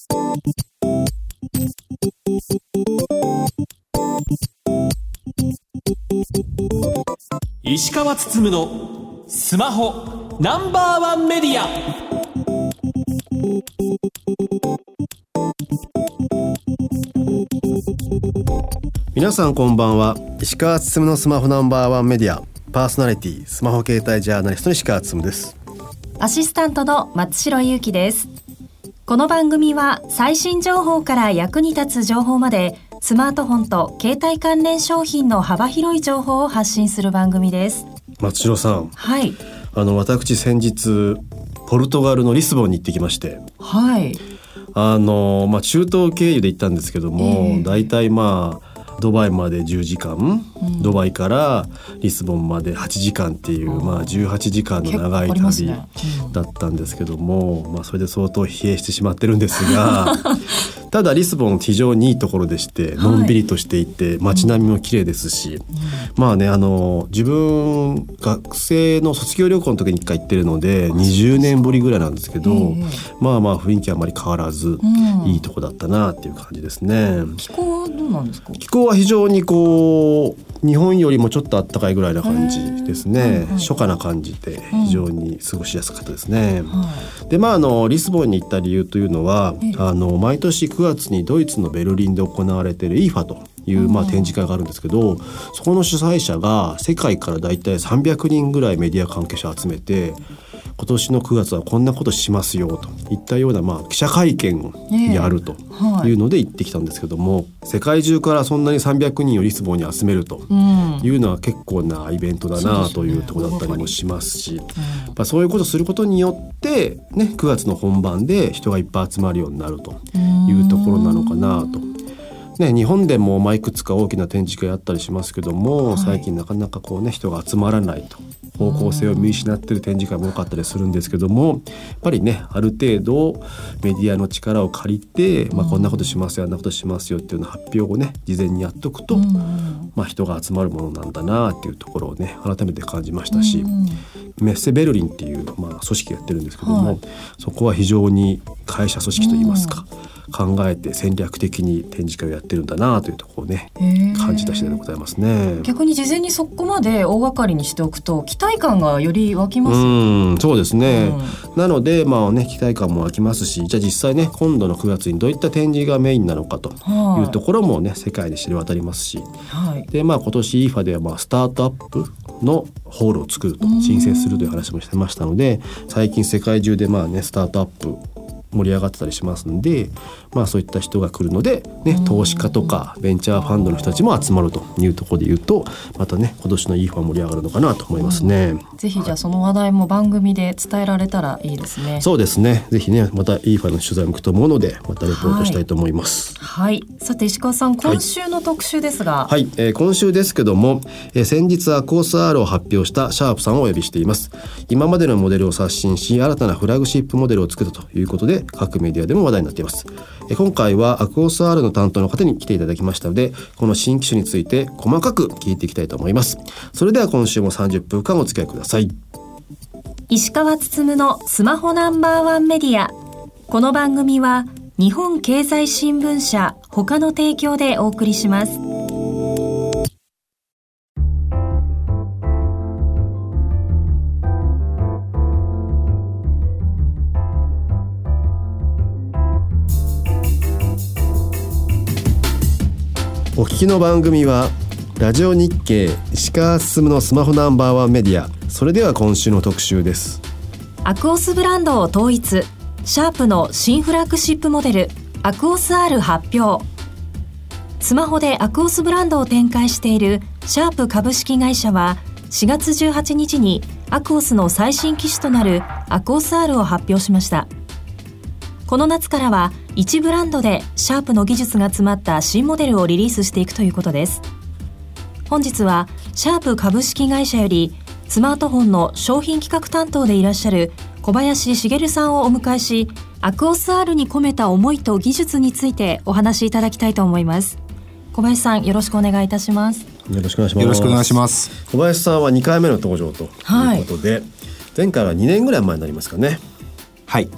石川つつむのスマホナンバーワンメディア。 皆さんこんばんは。石川つつむのスマホナンバーワンメディアパーソナリティ、スマホ携帯ジャーナリストの石川つつむです。 アシスタントの松代ゆうきです。この番組は最新情報から役に立つ情報まで、スマートフォンと携帯関連商品の幅広い情報を発信する番組です。 松代さん、 はい、 私先日ポルトガルのリスボンに行ってきまして、 はい、 中東経由で行ったんですけども、だいたいドバイまで10時間、ドバイからリスボンまで8時間っていう、18時間の長い旅だったんですけども、それで相当疲弊してしまってるんですがただリスボン非常にいいところでして、のんびりとしていて、街並みも綺麗ですし、自分学生の卒業旅行の時に1回行ってるので20年ぶりぐらいなんですけど、雰囲気はあまり変わらず、いいとこだったなっていう感じですね。 気候はどうなんですか？ 気候は非常に日本よりもちょっと暖かいぐらいな感じですね。初夏な感じで非常に過ごしやすかったですね。でリスボンに行った理由というのは、毎年9月にドイツのベルリンで行われている IFA という展示会があるんですけど、そこの主催者が世界からだいたい300人ぐらいメディア関係者を集めて、今年の9月はこんなことしますよといったような記者会見をやるというので行ってきたんですけども、世界中からそんなに300人をリスボンに集めるというのは結構なイベントだなというところだったりもしますし、そういうことをすることによって、9月の本番で人がいっぱい集まるようになるというところなのかなと。日本でもいくつか大きな展示会あったりしますけども、最近なかなか人が集まらないと、方向性を見失っている展示会も多かったりするんですけども、やっぱりある程度メディアの力を借りて、こんなことしますよ、あんなことしますよっていうの発表を事前にやっとくと、人が集まるものなんだなっていうところを改めて感じましたし、メッセベルリンっていう組織やってるんですけども、そこは非常に会社組織といいますか、考えて戦略的に展示会をやってるんだなというところを感じた次第でございますね。 逆に事前にそこまで大掛かりにしておくと期待感がより湧きます。 そうですね、なので期待感も湧きますし、じゃあ実際今度の9月にどういった展示がメインなのかというところも世界に知れ渡りますし、で今年 IFA ではスタートアップのホールを作ると、申請するという話もしてましたので、最近世界中でスタートアップ盛り上がってたりしますので、そういった人が来るので、投資家とかベンチャーファンドの人たちも集まるというところで言うと、また今年の IFA 盛り上がるのかなと思いますね。 ぜひじゃあその話題も番組で伝えられたらいいですね。 そうですね、ぜひまた IFA の取材も行くと思うので、またレポートしたいと思います。 さて石川さん、今週の特集ですが、 今週ですけども、先日アコース R を発表したシャープさんをお呼びしています。今までのモデルを刷新し、新たなフラグシップモデルを作ったということで各メディアでも話題になっています。今回はアクオス R の担当の方に来ていただきましたので、この新機種について細かく聞いていきたいと思います。それでは今週も30分間お付き合いください。 石川つつむのスマホナンバーワンメディア。この番組は日本経済新聞社他の提供でお送りします。 お聞きの番組はラジオ日経石川つつむのスマホナンバーワンメディア。それでは今週の特集です。 アクオスブランドを統一、シャープの新フラッグシップモデルアクオス R 発表。スマホでアクオスブランドを展開しているシャープ株式会社は4月18日にアクオスの最新機種となるアクオス R を発表しました。この夏からは1ブランドでシャープの技術が詰まった新モデルをリリースしていくということです。本日はシャープ株式会社よりスマートフォンの商品企画担当でいらっしゃる小林茂さんをお迎えし、アクオス R に込めた思いと技術についてお話しいただきたいと思います。小林さん、よろしくお願いいたします。 よろしくお願いします。 よろしくお願いします。 小林さんは2回目の登場ということで、前回は2年ぐらい前になりますかね。 はい、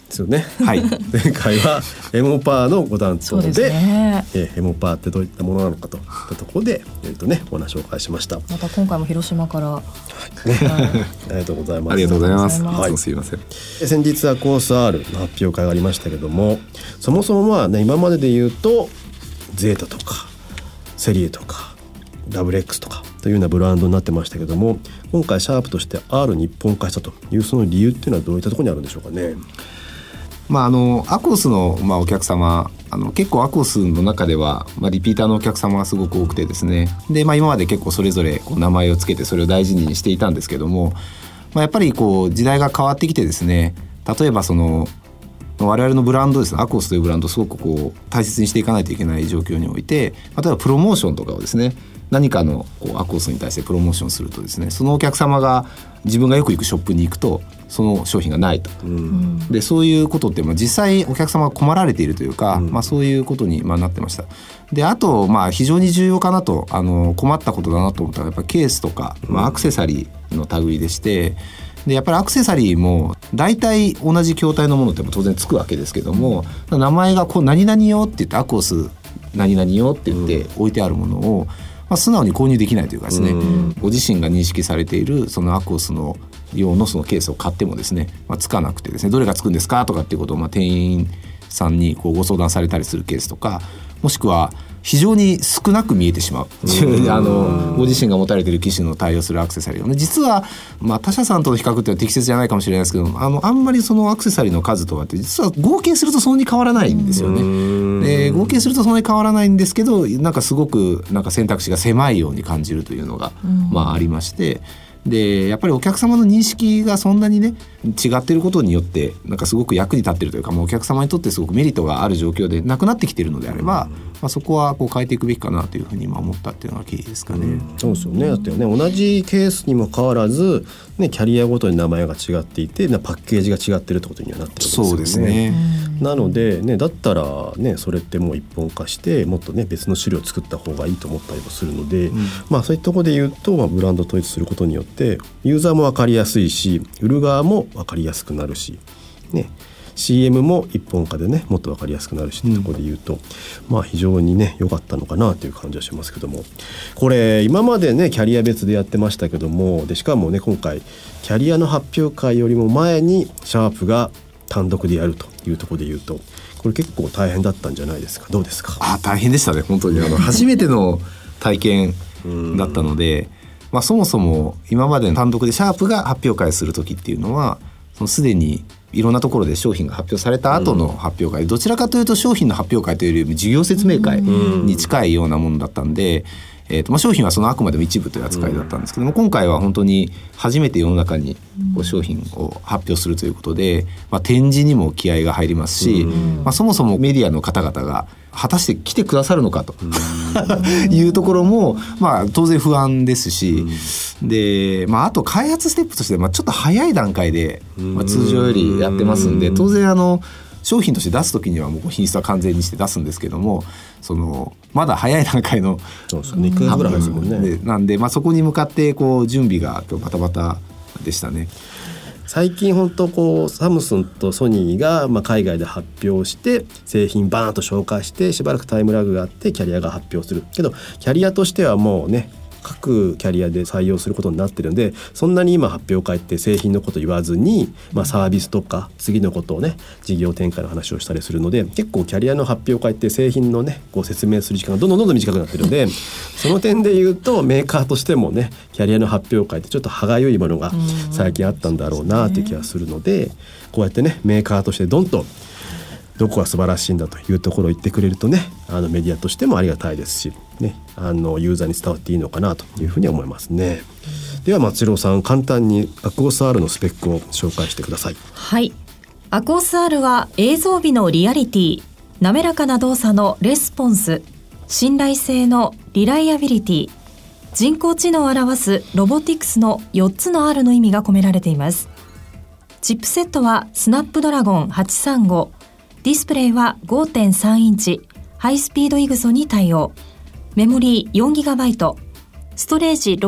ですよね。 はい、 前回はエモパーのご担当 で、 ね、 エモパーってどういったものなのかといったところで、お話をお伺いしました。 また今回も広島から、 ありがとうございます。 ありがとうございます。 はい、 すいません。 先日アクオス R の発表会がありましたけども、そもそも今までで言うとゼータとかセリエとかダブル X とかというようなブランドになってましたけども、今回シャープとして R に一本化したというその理由っていうのはどういったところにあるんでしょうかね。 アクオスの、お客様結構アクオスの中では、リピーターのお客様がすごく多くてですね、で、今まで結構それぞれ名前をつけてそれを大事にしていたんですけども、やっぱり時代が変わってきてですね、例えば我々のブランドですね、アクオスというブランドをすごく大切にしていかないといけない状況において、例えばプロモーションとかをですね、何かのアクオスに対してプロモーションするとですね、そのお客様が自分がよく行くショップに行くとその商品がないと、でそういうことって実際お客様が困られているというか、そういうことになってました。であと非常に重要かなと困ったことだなと思ったのはやっぱケースとか、アクセサリーの類でして、でやっぱりアクセサリーも大体同じ筐体のものって当然つくわけですけども、名前が何々用って言ってアクオス何々用って言って置いてあるものを素直に購入できないというかですね、ご自身が認識されているそのアクオスの用のそのケースを買ってもですね、つかなくてですね、どれがつくんですかとかっていうことを店員さんにご相談されたりするケースとか、もしくは非常に少なく見えてしまうご自身が持たれている機種の対応するアクセサリーをね、実は他社さんとの比較って適切じゃないかもしれないですけど、あんまりそのアクセサリーの数とかって実は合計するとそんなに変わらないんですよね。で合計するとそんなに変わらないんですけど、すごく選択肢が狭いように感じるというのがありまして、でやっぱりお客様の認識がそんなにね違っていることによってすごく役に立っているというか、お客様にとってすごくメリットがある状況でなくなってきているのであれば、そこは変えていくべきかなというふうに思ったっていうのが経緯ですかね。 そうですよね。だってね、同じケースにもかかわらず、キャリアごとに名前が違っていてパッケージが違っているってことにはなってるんですよね。 そうですね。 なので、だったら、それってもう一本化してもっと別の種類を作った方がいいと思ったりもするので、そういったところで言うと、ブランド統一することによってユーザーも分かりやすいし、売る側も分かりやすくなるし、CM も一本化でもっと分かりやすくなるしってところで言うと、非常に良かったのかなという感じはしますけども、これ今までキャリア別でやってましたけども、でしかも今回キャリアの発表会よりも前にシャープが単独でやるというところで言うと、これ結構大変だったんじゃないですか。どうですか。 大変でしたね、本当に初めての体験だったので、そもそも今までの単独でシャープが発表会する時っていうのはすでにいろんなところで商品が発表された後の発表会、どちらかというと商品の発表会というよりも事業説明会に近いようなものだったんで、商品はそのあくまでも一部という扱いだったんですけども、今回は本当に初めて世の中に商品を発表するということで、展示にも気合が入りますし、そもそもメディアの方々が果たして来てくださるのかというところも当然不安ですし、であと開発ステップとしてちょっと早い段階で通常よりやってますんで、当然商品として出すときにはもう品質は完全にして出すんですけども、まだ早い段階の 2ヶ月ぐらいですもんね。 なんでそこに向かって準備がバタバタでしたね。 最近本当サムスンとソニーが海外で発表して製品バーンと紹介してしばらくタイムラグがあってキャリアが発表するけど、キャリアとしてはもう各キャリアで採用することになってるんで、そんなに今発表会って製品のこと言わずに、サービスとか次のことを事業展開の話をしたりするので、結構キャリアの発表会って製品の説明する時間がどんどん短くなってるので、その点で言うとメーカーとしてもキャリアの発表会ってちょっと歯がゆいものが最近あったんだろうなって気がするので、こうやってメーカーとしてどんとどこが素晴らしいんだというところを言ってくれるとメディアとしてもありがたいですし、ユーザーに伝わっていいのかなというふうに思いますね。では松代さん、簡単にアクオス R のスペックを紹介してください。 はい、アクオス R は映像美のリアリティ、滑らかな動作のレスポンス、信頼性のリライアビリティ、人工知能を表すロボティクスの4つの R の意味が込められています。チップセットはスナップドラゴン835、ディスプレイは 5.3 インチ、ハイスピードイグソに対応。メモリー 4GB、ストレージ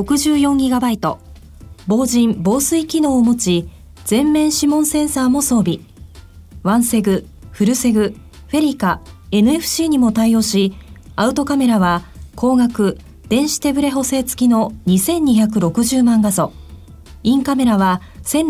64GB、防塵防水機能を持ち、全面指紋センサーも装備。 ワンセグ、フルセグ、フェリカ、NFC にも対応し、アウトカメラは光学、電子手ブレ補正付きの2260万画素、インカメラは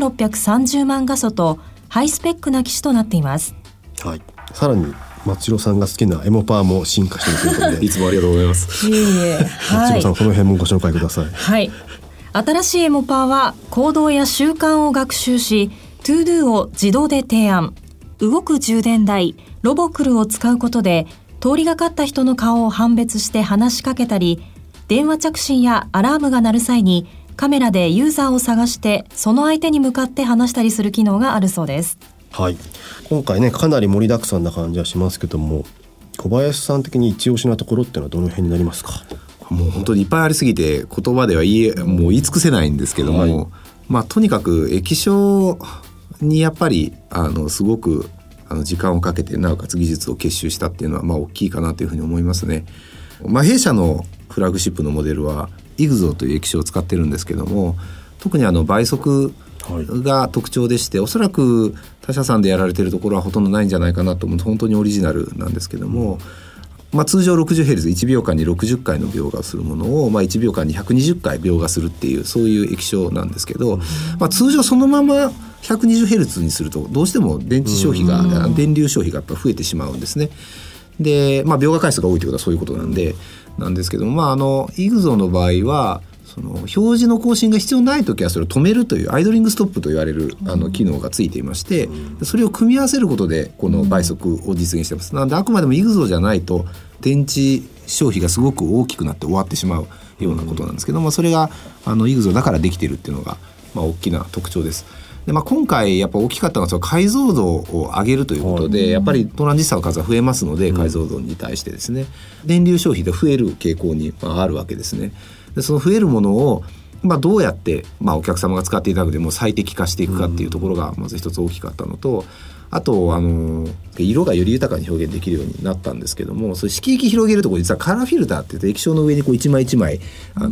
1630万画素とハイスペックな機種となっています。 はい、さらに松代さんが好きなエモパーも進化しているということでいつもありがとうございます。 松代さん、この辺もご紹介ください。 はい、新しいエモパーは行動や習慣を学習し、トゥードゥを自動で提案。動く充電台ロボクルを使うことで、通りがかった人の顔を判別して話しかけたり、電話着信やアラームが鳴る際にカメラでユーザーを探してその相手に向かって話したりする機能があるそうです。 はい、今回ねかなり盛りだくさんな感じはしますけども、小林さん的に一押しなところっていうのはどの辺になりますか？ もう本当にいっぱいありすぎて言葉ではもう言い尽くせないんですけども、はい、とにかく液晶にやっぱりすごく時間をかけてなおかつ技術を結集したっていうのは大きいかなというふうに思いますね。弊社のフラッグシップのモデルはイグゾーという液晶を使ってるんですけども、特に倍速が特徴でして、おそらく他社さんでやられているところはほとんどないんじゃないかなと思う。本当にオリジナルなんですけども、通常 60Hz1 秒間に60回の描画をするものを、1秒間に120回描画するっていう、そういう液晶なんですけど、通常そのまま 120Hz にするとどうしても電流消費がやっぱ増えてしまうんですね。で、描画回数が多いということはそういうことなんですけども、イグゾーの場合はその表示の更新が必要ないときはそれを止めるというアイドリングストップと言われる機能がついていまして、それを組み合わせることでこの倍速を実現しています。なのであくまでもイグゾーじゃないと電池消費がすごく大きくなって終わってしまうようなことなんですけども、それがイグゾーだからできているっていうのが大きな特徴です。で、今回やっぱ大きかったのはその解像度を上げるということで、やっぱりトランジスタの数は増えますので、解像度に対してですね、電流消費で増える傾向にあるわけですね。でその増えるものをどうやって、お客様が使っていただくでも最適化していくかっていうところがまず一つ大きかったのと、あと色がより豊かに表現できるようになったんですけども、それ色域広げるところ実はカラーフィルターって言って液晶の上に一枚一枚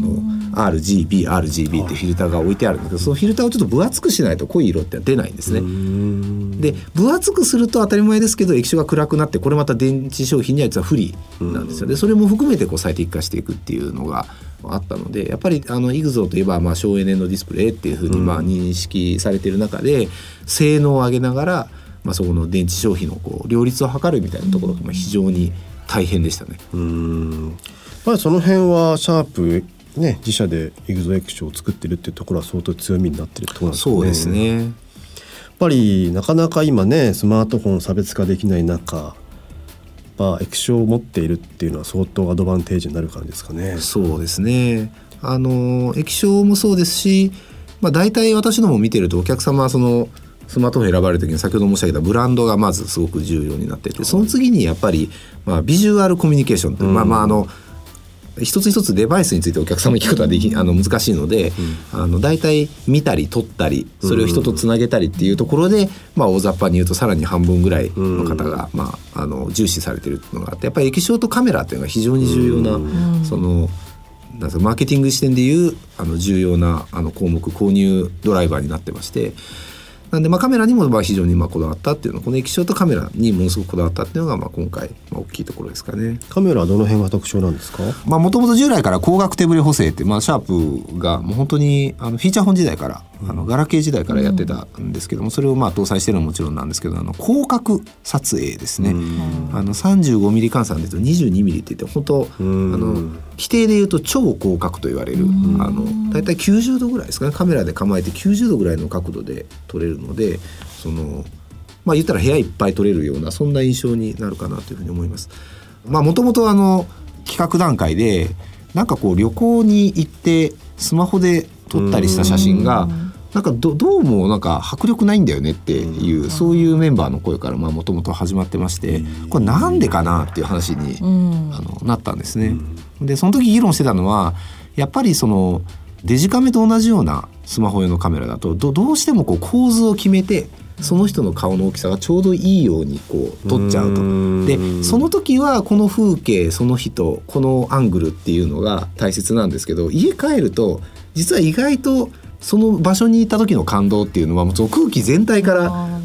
RGB っていうフィルターが置いてあるんだけど、そのフィルターをちょっと分厚くしないと濃い色って出ないんですね。で分厚くすると当たり前ですけど液晶が暗くなって、これまた電池消費には実は不利なんですよ。でそれも含めて最適化していくっていうのがあったので、やっぱりイグゾーといえば省エネのディスプレイっていうふうに認識されている中で、性能を上げながらそこの電池消費の両立を図るみたいなところが非常に大変でしたね。 その辺はシャープね、自社でイグゾ液晶を作ってるっていうところは相当強みになってるってことなんですね。 そうですね。 やっぱりなかなか今ねスマートフォン差別化できない中、液晶を持っているっていうのは相当アドバンテージになる感じですかね。 そうですね。液晶もそうですし、大体私ども見てるとお客様はそのスマートフォン選ばれる時に先ほど申し上げたブランドがまずすごく重要になっていて、その次にやっぱりビジュアルコミュニケーションって、一つ一つデバイスについてお客様に聞くことは難しいので、だいたい見たり撮ったりそれを人とつなげたりっていうところで、大雑把に言うとさらに半分ぐらいの方が、重視されているのがあって、やっぱり液晶とカメラっていうのが非常に重要な、そのマーケティング視点でいう重要な項目購入ドライバーになってまして、なんでカメラにも非常にこだわったっていうのは、この液晶とカメラにものすごくこだわったっていうのが今回大きいところですかね。 カメラはどの辺が特徴なんですか？ もともと従来から光学手ブレ補正って、シャープがもう本当にフィーチャーフォン時代からガラケー時代からやってたんですけども、それを搭載してるのはもちろんなんですけど、広角撮影ですね。35ミリ換算で言うと22ミリって言って本当規定で言うと超広角と言われるだいたい90度ぐらいですかね。カメラで構えて90度ぐらいの角度で撮れるので、言ったら部屋いっぱい撮れるようなそんな印象になるかなというふうに思います。もともと企画段階で旅行に行ってスマホで撮ったりした写真がどうも迫力ないんだよねっていう、そういうメンバーの声からもともと始まってまして、これなんでかなっていう話になったんですね。でその時議論してたのは、やっぱりデジカメと同じようなスマホ用のカメラだとどうしても構図を決めてその人の顔の大きさがちょうどいいように撮っちゃうと。でその時はこの風景、その人、このアングルっていうのが大切なんですけど、家帰ると実は意外とその場所にいた時の感動っていうのはもうその空気全体から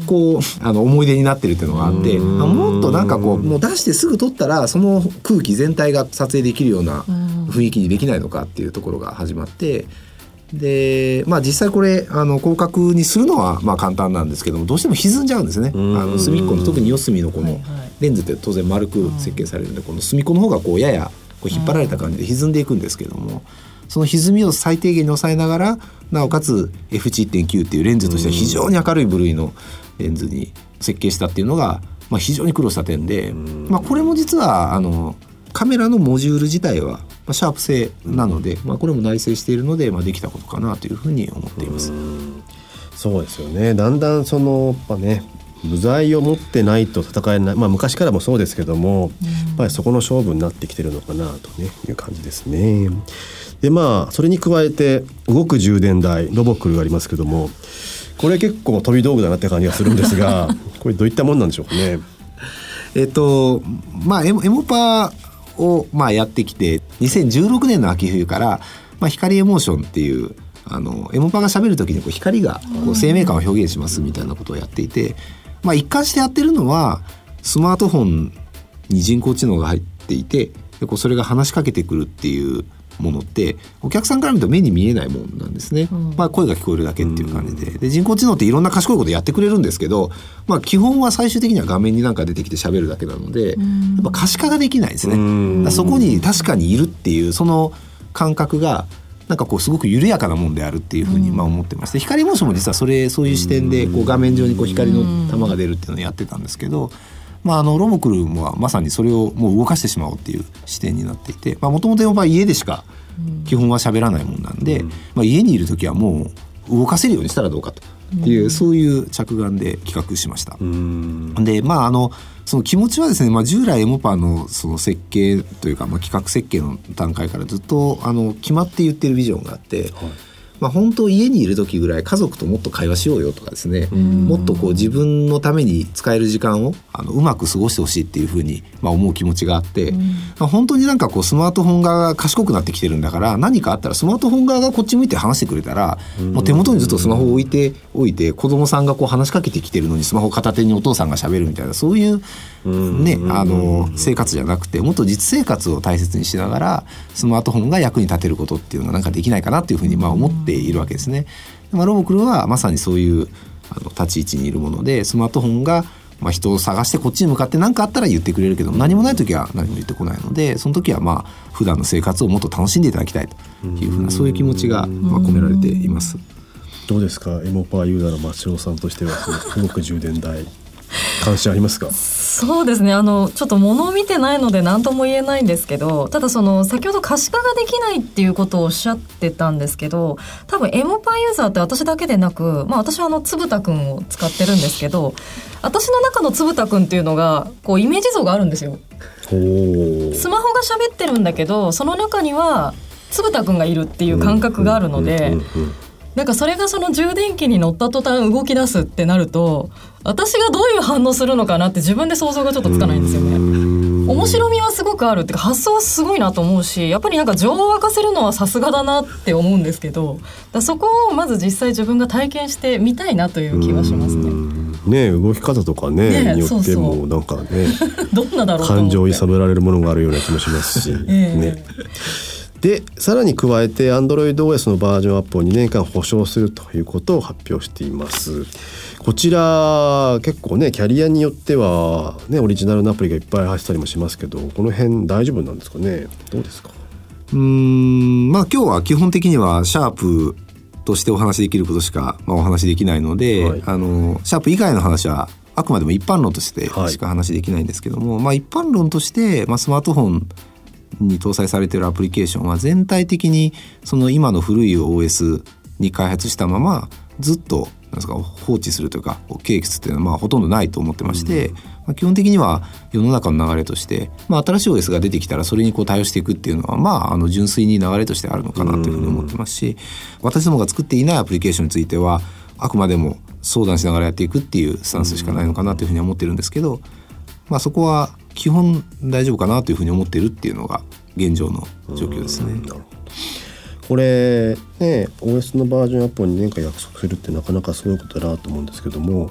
こう思い出になってるっていうのがあって、もっとなんかこうもう出してすぐ撮ったらその空気全体が撮影できるような雰囲気にできないのかっていうところが始まって、で実際これ広角にするのは簡単なんですけども、どうしても歪んじゃうんですね。隅っこの特に四隅のこのレンズって当然丸く設計されるんで、この隅っこの方がこうややこう引っ張られた感じで歪んでいくんですけども、その歪みを最低限に抑えながらなおかつ F1.9 っていうレンズとしては非常に明るい部類のレンズに設計したっていうのが非常に苦労した点で、これも実はカメラのモジュール自体はシャープ製なので、これも内製しているので、できたことかなというふうに思っています。 そうですよね。だんだんその部材を持ってないと戦えない、昔からもそうですけども、やっぱりそこの勝負になってきてるのかなという感じですね。でそれに加えて動く充電台ロボクルがありますけども、これ結構飛び道具だなって感じがするんですがこれどういったもんなんでしょうかね。 エモパをやってきて2016年の秋冬から、光エモーションっていうエモパが喋る時に光が生命感を表現しますみたいなことをやっていて、一貫してやってるのはスマートフォンに人工知能が入っていて、でそれが話しかけてくるっていうものってお客さんから見ると目に見えないものなんですね。声が聞こえるだけっていう感じで、人工知能っていろんな賢いことやってくれるんですけど、基本は最終的には画面になんか出てきて喋るだけなので、やっぱ可視化ができないですね。そこに確かにいるっていうその感覚がなんかすごく緩やかなもんであるっていうふうに思ってまして、光モーションも実はそういう視点で画面上に光の玉が出るっていうのをやってたんですけど、ロボクルはまさにそれをもう動かしてしまおうっていう視点になっていて、もともと家でしか基本は喋らないもんなんで、家にいる時はもう動かせるようにしたらどうかという、そういう着眼で企画しました。でその気持ちはですね、従来エモパのその設計というか、企画設計の段階からずっと決まって言ってるビジョンがあって、本当家にいる時ぐらい家族ともっと会話しようよとかですね、もっと自分のために使える時間をうまく過ごしてほしいっていうふうに思う気持ちがあって、本当になんかスマートフォン側が賢くなってきてるんだから、何かあったらスマートフォン側がこっち向いて話してくれたら、もう手元にずっとスマホを置いて子供さんが話しかけてきてるのにスマホ片手にお父さんが喋るみたいな、そういうね生活じゃなくて、もっと実生活を大切にしながらスマートフォンが役に立てることっていうのがなんかできないかなっていうふうに思っているわけですね。ロボクルはまさにそういう立ち位置にいるもので、スマートフォンが人を探してこっちに向かって何かあったら言ってくれるけど、何もない時は何も言ってこないので、その時は普段の生活をもっと楽しんでいただきたいというふうな、そういう気持ちが込められています。 どうですか、エモパーユーザーの松尾さんとしては動く充電台関心ありますか？ そうですね、ちょっと物を見てないので何とも言えないんですけど、ただ先ほど可視化ができないっていうことをおっしゃってたんですけど、多分エモパーユーザーって私だけでなく、私はつぶたくんを使ってるんですけど、私の中のつぶたくんっていうのがイメージ像があるんですよ。スマホが喋ってるんだけど、その中にはつぶたくんがいるっていう感覚があるので、なんかそれがその充電器に乗った途端動き出すってなると、私がどういう反応するのかなって自分で想像がちょっとつかないんですよね。面白みはすごくあるっていうか、発想はすごいなと思うし、やっぱりなんか情を沸かせるのはさすがだなって思うんですけど、そこをまず実際自分が体験してみたいなという気はしますね。 動き方とかによってもなんかねどんなだろうと思って感情を揺さぶられるものがあるような気もしますし、でさらに加えて AndroidOS のバージョンアップを2年間保証するということを発表しています。こちら結構キャリアによってはオリジナルのアプリがいっぱい入ってたりもしますけど、この辺大丈夫なんですかね？どうですか？ 今日は基本的にはシャープとしてお話しできることしかお話しできないので、シャープ以外の話はあくまでも一般論としてしか話できないんですけども、一般論として、スマートフォンに搭載されているアプリケーションは全体的にその今の古い OS に開発したままずっと放置するというか継続っていうのはほとんどないと思ってまして、基本的には世の中の流れとして、新しい OS が出てきたらそれに対応していくっていうのは純粋に流れとしてあるのかなというふうに思ってますし、私どもが作っていないアプリケーションについてはあくまでも相談しながらやっていくっていうスタンスしかないのかなというふうに思ってるんですけど、そこは基本大丈夫かなというふうに思ってるっていうのが現状の状況ですね。 なるほど。これOS のバージョンアップを2年間約束するってなかなかすごいことだなと思うんですけども、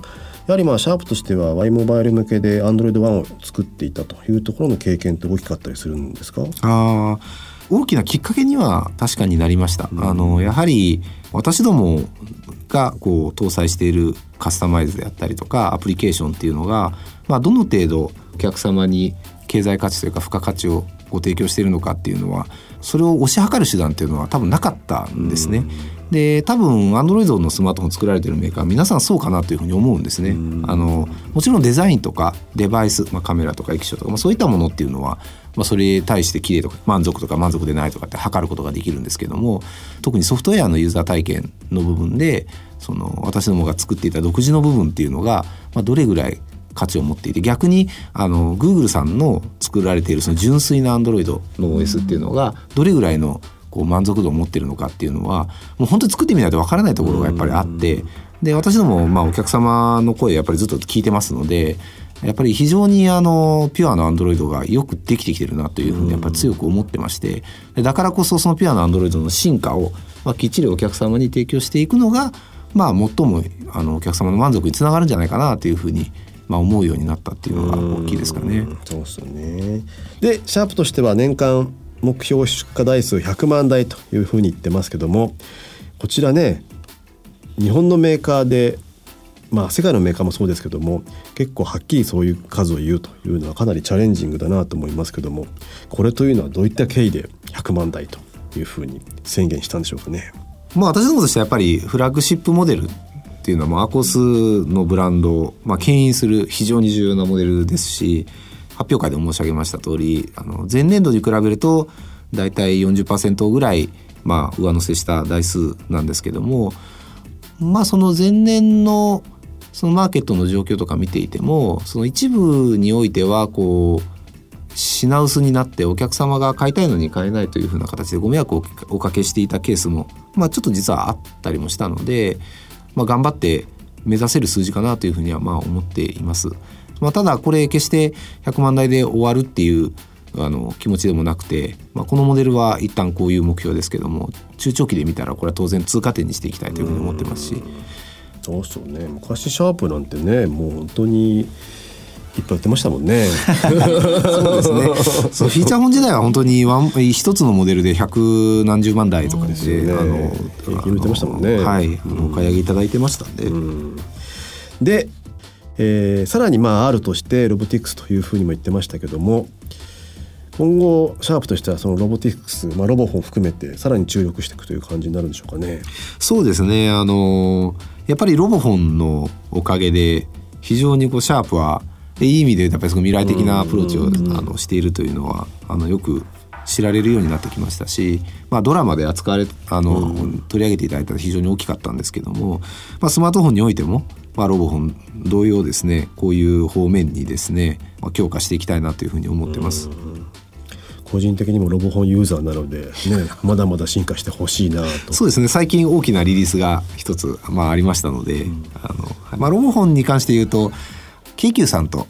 やはりシャープとしては Y モバイル向けで Android One を作っていたというところの経験って大きかったりするんですか？ 大きなきっかけには確かになりました。やはり私どもが搭載しているカスタマイズであったりとかアプリケーションっていうのが、どの程度お客様に経済価値というか付加価値をご提供しているのかっていうのは、それを推し量る手段っていうのは多分なかったんですね。で多分 Android のスマートフォン作られているメーカー皆さんそうかなというふうに思うんですね。もちろんデザインとかデバイス、カメラとか液晶とか、そういったものっていうのは、それに対して綺麗とか満足とか満足でないとかって測ることができるんですけども、特にソフトウェアのユーザー体験の部分で私どもが作っていた独自の部分っていうのが、どれぐらい価値を持っていて、逆にGoogle さんの作られているその純粋な Android の OS っていうのがどれぐらいの満足度を持っているのかっていうのは、もう本当に作ってみないとわからないところがやっぱりあって、で私どもお客様の声やっぱりずっと聞いてますので、やっぱり非常にピュアな Android がよくできてきてるなというふうにやっぱり強く思ってまして、でだからこそそのピュアな Android の進化をきっちりお客様に提供していくのが、最もお客様の満足につながるんじゃないかなというふうに思うようになったっていうのが大きいですかね。 そうですよね。でシャープとしては年間目標出荷台数100万台というふうに言ってますけども、こちらね、日本のメーカーで、世界のメーカーもそうですけども、結構はっきりそういう数を言うというのはかなりチャレンジングだなと思いますけども、これというのはどういった経緯で100万台というふうに宣言したんでしょうかね。 私どもとしてはやっぱりフラッグシップモデルっていうのはアコースのブランドを牽引する非常に重要なモデルですし、発表会でも申し上げました通り、前年度に比べるとだいたい 40% ぐらい上乗せした台数なんですけども、その前年のそのマーケットの状況とか見ていても、その一部においては品薄になってお客様が買いたいのに買えないというふうな形でご迷惑をおかけしていたケースもちょっと実はあったりもしたので、頑張って目指せる数字かなというふうには思っています。ただこれ決して100万台で終わるっていう気持ちでもなくて、このモデルは一旦こういう目標ですけども、中長期で見たらこれは当然通過点にしていきたいというふうに思ってますし。 そうそうね、昔シャープなんてね、もう本当にいっぱい売ってましたもんね。 そうですね。そうフィーチャーフォン時代は本当に一つのモデルで100何十万台とかですね、 平均売ってましたもんね。 お買い上げいただいてましたんで。 で、さらにRとしてロボティクスというふうにも言ってましたけども、今後シャープとしてはそのロボティクス、ロボフォン含めてさらに注力していくという感じになるんでしょうかね。 そうですね。やっぱりロボフォンのおかげで非常にシャープはいい意味でやっぱりその未来的なアプローチをしているというのはよく知られるようになってきましたし、ドラマで扱われ取り上げていただいたら非常に大きかったんですけども、スマートフォンにおいてもロボフォン同様ですね、こういう方面にですね、強化していきたいなというふうに思ってます。 個人的にもロボフォンユーザーなので、ね、まだまだ進化してほしいなと。 そうですね。最近大きなリリースが一つ、ありましたので、ロボフォンに関して言うと京急さんと、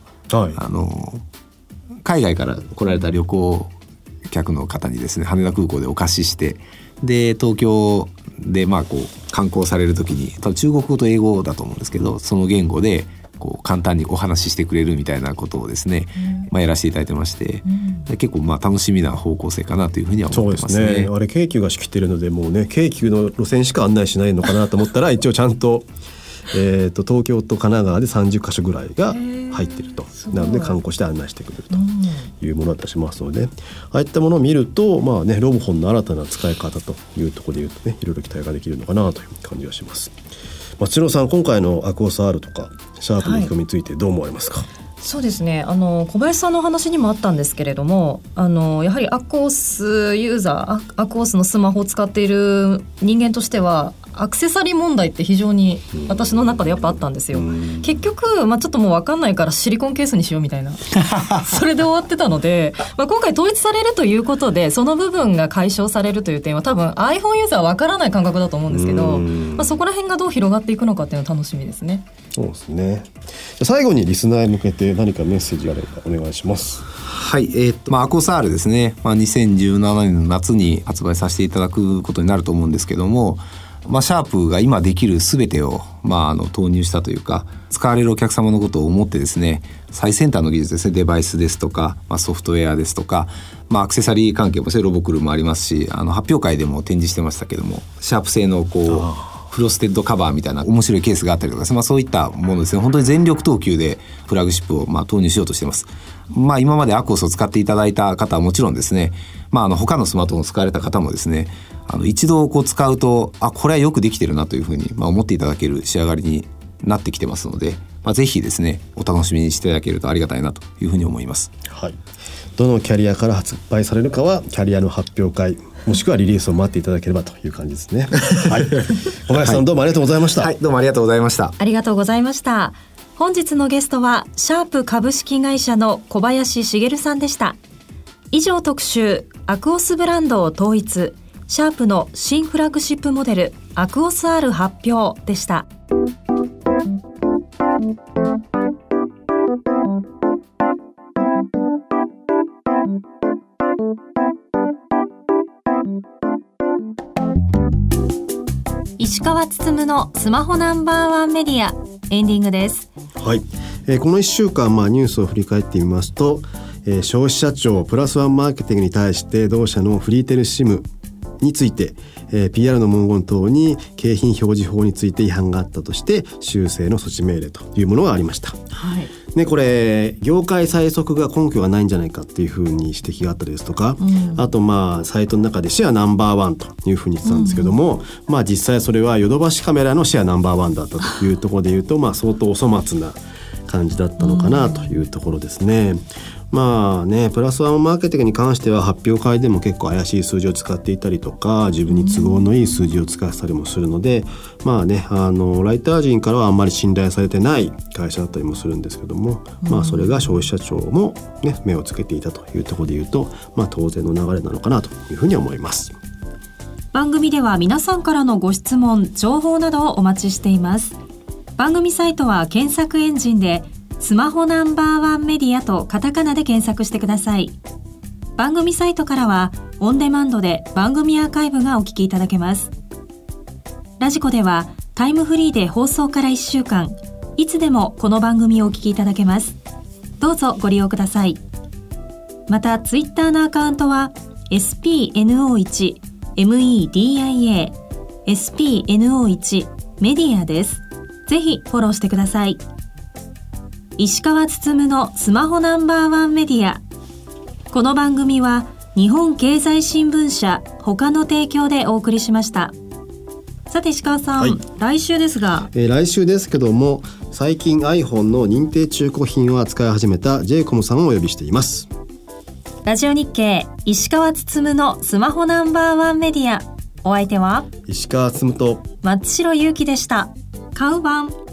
海外から来られた旅行客の方にですね、羽田空港でお貸しして、で東京で観光される時に多分中国語と英語だと思うんですけど、その言語で簡単にお話ししてくれるみたいなことをですね、やらせていただいてまして、で結構楽しみな方向性かなというふうには思ってますね。 そうですね。あれ京急が仕切ってるので、もうね、京急の路線しか案内しないのかなと思ったら一応ちゃんと東京と神奈川で30カ所ぐらいが入ってると。なので観光して案内してくれるというものだったりしますので、ああいったものを見ると、ロボフォンの新たな使い方というところでいうとね、いろいろ期待ができるのかなという感じがします。松代さん、今回のアクオス R とかシャープの意気込みについてどう思われますか？ そうですね、小林さんの話にもあったんですけれども、やはりアクオスユーザー、アクオスのスマホを使っている人間としてはアクセサリー問題って非常に私の中でやっぱあったんですよ。結局、ちょっともう分かんないからシリコンケースにしようみたいなそれで終わってたので、今回統一されるということでその部分が解消されるという点は多分 iPhone ユーザーは分からない感覚だと思うんですけど、そこら辺がどう広がっていくのかっていうのは楽しみですね。 そうですね。最後にリスナーへ向けて何かメッセージがあればお願いします。 はい、アクオス R ですね、2017年の夏に発売させていただくことになると思うんですけども、 シャープが今できる全てを、投入したというか、使われるお客様のことを思ってですね、最先端の技術ですね、デバイスですとか、ソフトウェアですとか、アクセサリー関係もロボクルもありますし、発表会でも展示してましたけども、シャープ製のフロステッドカバーみたいな面白いケースがあったりとか、そういったものですね、本当に全力投球でフラッグシップを投入しようとしています。今までアクオスを使っていただいた方はもちろんですね、他のスマートフォンを使われた方もですね、一度使うとこれはよくできてるなというふうに思っていただける仕上がりになってきてますので、ぜひですねお楽しみにしていただけるとありがたいなというふうに思います。 はい、どのキャリアから発売されるかはキャリアの発表会もしくはリリースを待っていただければという感じですね。はい、小林さん、どうもありがとうございました。 はい、どうもありがとうございました。 ありがとうございました。本日のゲストはシャープ株式会社の小林茂さんでした。以上、特集アクオスブランドを統一、シャープの新フラッグシップモデルアクオス R 発表でした。石川つつむのスマホナンバーワンメディア、エンディングです。 はい、この1週間、ニュースを振り返ってみますと、消費者庁プラスワンマーケティングに対して同社のフリーテルシムについて、PR の文言等に景品表示法について違反があったとして修正の措置命令というものがありました。 はい、 ね、これ業界最速が根拠がないんじゃないかっていうふうに指摘があったりですとか、あとサイトの中でシェアナンバーワンというふうに言ってたんですけども、実際それはヨドバシカメラのシェアナンバーワンだったというところでいうと、相当お粗末な感じだったのかなというところですね。プラスワンマーケティングに関しては発表会でも結構怪しい数字を使っていたりとか、自分に都合のいい数字を使ってたりもするので、ライター陣からはあんまり信頼されてない会社だったりもするんですけども、それが消費者庁も、目をつけていたというところでいうと、当然の流れなのかなというふうに思います。 番組では皆さんからのご質問、情報などをお待ちしています。番組サイトは検索エンジンでスマホナンバーワンメディアとカタカナで検索してください。番組サイトからはオンデマンドで番組アーカイブがお聞きいただけます。ラジコではタイムフリーで放送から1週間、いつでもこの番組をお聞きいただけます。どうぞご利用ください。またツイッターのアカウントは SPNO1 MEDIA SPNO1 メディアです。ぜひフォローしてください。石川つつむのスマホナンバーワンメディア。この番組は日本経済新聞社他の提供でお送りしました。さて石川さん、はい、来週ですが、 来週ですけども、最近 iPhone の認定中古品を扱い始めた J-COM さんをお呼びしています。 ラジオ日経石川つつむのスマホナンバーワンメディア。お相手は石川つつむと松代ゆうきでした。買う番。